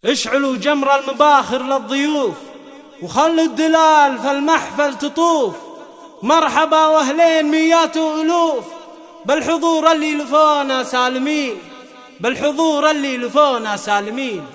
اشعلوا جمر المباخر للضيوف وخلوا الدلال في المحفل تطوف. مرحبا واهلين ميات والوف بالحضور اللي لفونا سالمين، بالحضور اللي لفونا سالمين.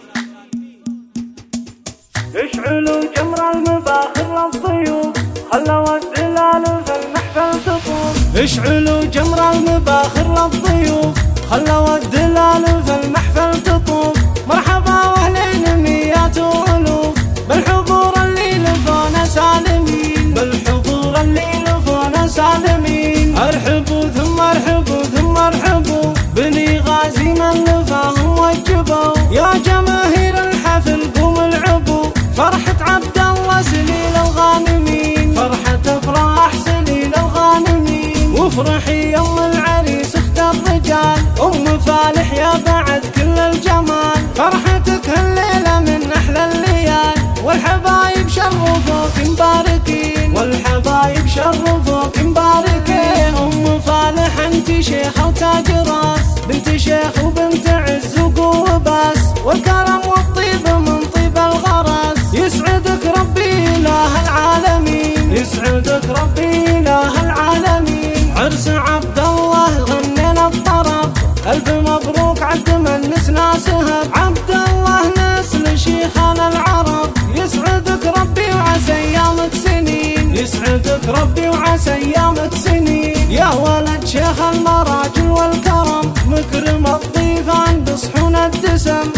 اشعلوا جمر المباخر للضيوف خلوا الدلال في المحفل تطوف. اشعلوا جمر المباخر للضيوف خلوا الدلال في المحفل تطوف. مرحبا واهلين ميات والوف بالحضور اللي لفونا سالمين، بالحضور اللي لفونا سالمين. ارحبوا ثم ارحبوا ثم ارحبوا بني غازي من لفاهم وجبوا. يا جماهير الحفل قوموا العبوا فرحة عبد الله سليل الغانمين، فرحة افراح سليل الغانمين. وافرحي يوم العريس اخت الرجال ام فالح يا بعد كل الجمال. فرحتك هالليلة من احلى الليال والحبايب شرفوك مباركين، والحبايب شرفوك مباركين. ام فالح انت شيخة وتاج راس، بنت شيخ وبنت عز وقوة باس، والكرم والطيب من طيب الغرس. يسعدك ربي اله العالمين، يسعدك ربي اله العالمين. عرس عبد الله غنينا الطرب الف مبروك عبد من نسنا سهب. عبد الله نسل شيخنا العرب يسعدك ربي وعسى ايامك سنين، يسعدك ربي وعسى ايامك سنين. يا ولد شيخ المراجل والكرم مكرم الضيفان بصحون الدسم،